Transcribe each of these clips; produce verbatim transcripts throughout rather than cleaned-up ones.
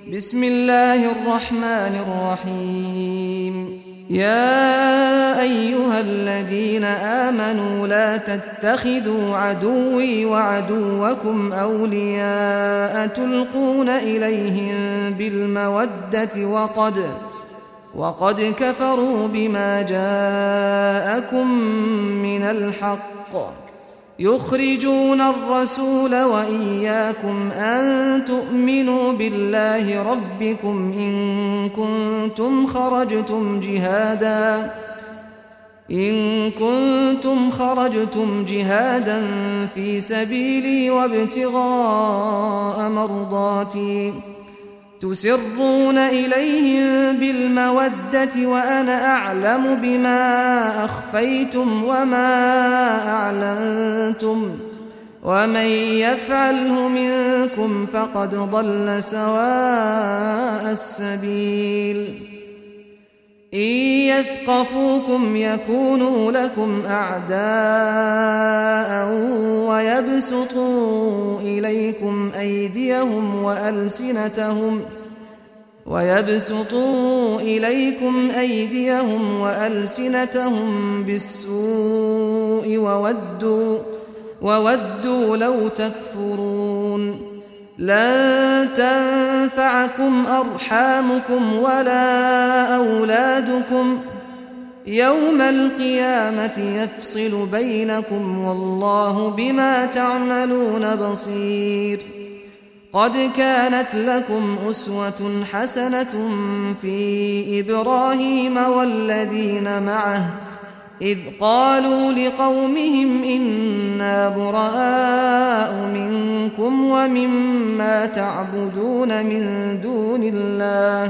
بسم الله الرحمن الرحيم. يا أيها الذين آمنوا لا تتخذوا عدوي وعدوكم أولياء تلقون إليهم بالمودة وقد وقد كفروا بما جاءكم من الحق يخرجون الرسول وإياكم أن تؤمنوا بالله ربكم إن كنتم خرجتم جهادا إن كنتم خرجتم جهادا في سبيلي وابتغاء مرضاتي تسرون إليهم بالمودة وأنا أعلم بما أخفيتم وما أعلنتم ومن يفعله منكم فقد ضل سواء السبيل. إن يثقفوكم يكونوا لكم أعداء ويبسطوا إليكم أيديهم وألسنتهم ويبسطوا إليكم أيديهم وألسنتهم بالسوء وودوا وودوا لو تكفرون. لن تنفعكم أرحامكم ولا أولادكم يوم القيامة يفصل بينكم والله بما تعملون بصير. قد كانت لكم أسوة حسنة في إبراهيم والذين معه إذ قالوا لقومهم إنا براء منكم ومما تعبدون من دون الله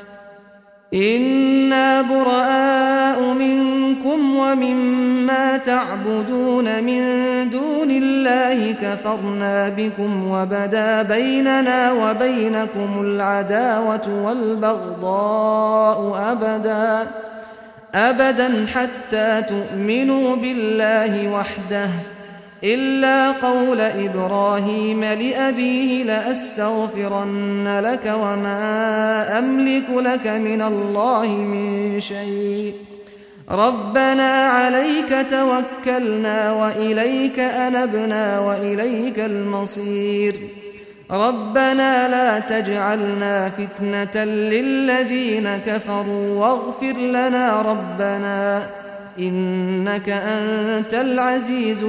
إنا براء منكم ومما تعبدون من دون الله كفرنا بكم وبدا بيننا وبينكم العداوة والبغضاء أبدا أبدا حتى تؤمنوا بالله وحده إلا قول إبراهيم لأبيه لأستغفرن لك وما أملك لك من الله من شيء ربنا عليك توكلنا وإليك أنبنا وإليك المصير. ربنا لا تجعلنا فتنة للذين كفروا واغفر لنا ربنا إنك أنت العزيز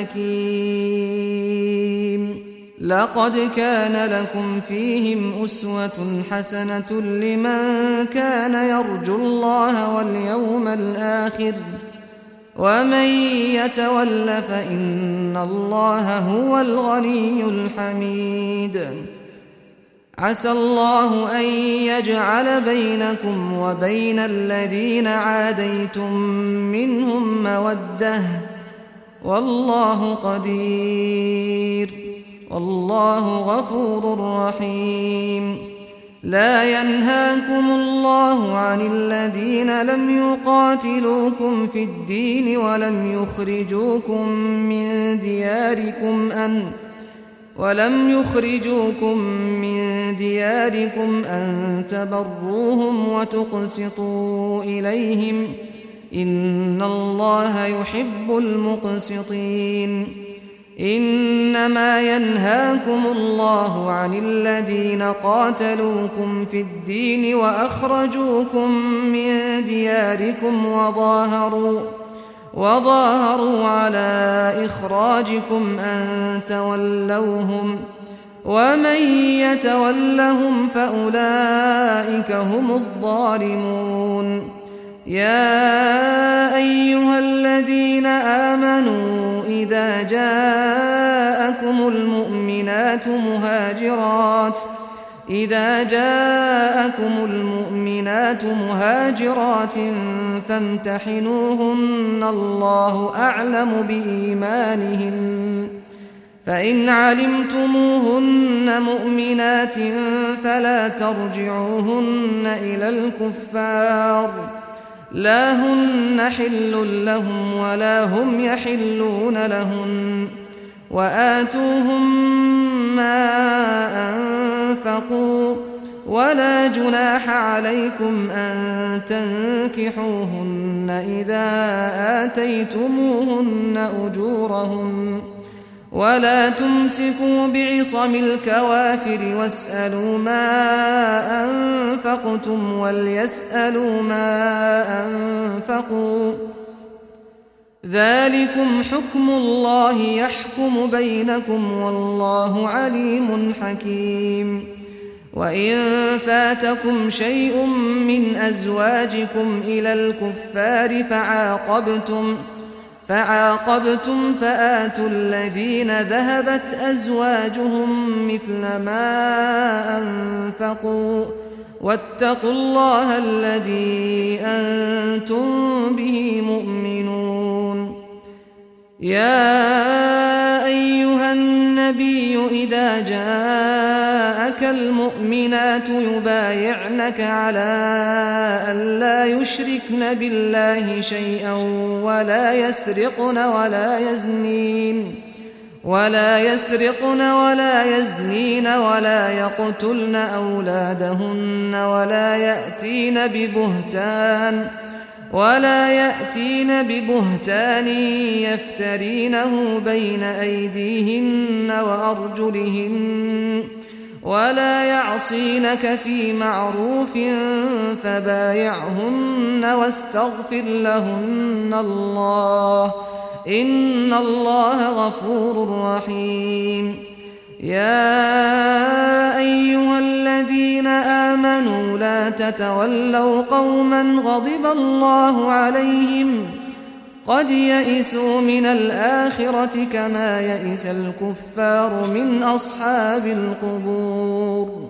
الحكيم. لقد كان لكم فيهم أسوة حسنة لمن كان يرجو الله واليوم الآخر ومن يتول فإن الله هو الغني الحميد. عسى الله أن يجعل بينكم وبين الذين عاديتم منهم مودة والله قدير والله غفور رحيم. لا ينهاكم الله عن الذين لم يقاتلوكم في الدين ولم يخرجوكم من دياركم أن ولم يخرجوكم من دياركم أن تبروهم وتقسطوا إليهم إن الله يحب المقسطين. إنما ينهاكم الله عن الذين قاتلوكم في الدين وأخرجوكم من دياركم وظاهروا وظاهروا على إخراجكم أن تولوهم ومن يتولهم فأولئك هم الظالمون. يا أيها الذين آمنوا إذا جاءكم المؤمنات مهاجرات إذا جاءكم المؤمنات مهاجرات فامتحنوهن الله أعلم بإيمانهن فإن علمتموهن مؤمنات فلا ترجعوهن إلى الكفار لا هن حل لهم ولا هم يحلون لهن وآتوهم ما أنفقوا ولا جناح عليكم أن تنكحوهن إذا آتيتموهن أجورهن ولا تمسكوا بعصم الكوافر واسألوا ما أنفقتم وليسألوا ما أنفقوا ذلكم حكم الله يحكم بينكم والله عليم حكيم. وإن فاتكم شيء من أزواجكم إلى الكفار فعاقبتم فعاقبتم فآتوا الذين ذهبت أزواجهم مثل ما أنفقوا واتقوا الله الذي أنتم به مؤمنون. يا أيها النبي إذا جاءك المؤمنات يبايعنك على أن لا يشركن بالله شيئا ولا يسرقن ولا يزنين ولا يسرقن ولا يزنين ولا يقتلن أولادهن ولا يأتين ببهتان ولا يأتين ببهتان يفترينه بين أيديهن وأرجلهن ولا يعصينك في معروف فبايعهن واستغفر لهن الله إن الله غفور رحيم. يا أيها الذين آمنوا لا تتولوا قوما غضب الله عليهم قد يئسوا من الآخرة كما يئس الكفار من أصحاب القبور.